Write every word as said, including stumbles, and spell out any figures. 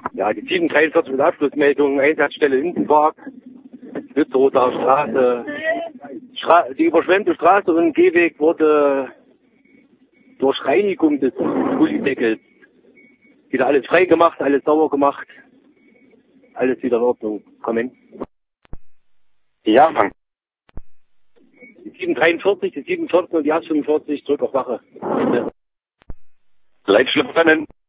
Ja, die sieben dreiundvierzig mit Abschlussmeldung, Einsatzstelle Lindenpark, Lützeroter Straße. Stra die überschwemmte Straße und Gehweg wurde durch Reinigung des Gullideckels wieder alles frei gemacht, alles sauber gemacht, alles wieder in Ordnung. Kommen. Ja, Frank. Die sieben dreiundvierzig, die sieben vierzehn und die acht fünfundvierzig zurück auf Wache. Leitschliff brennen.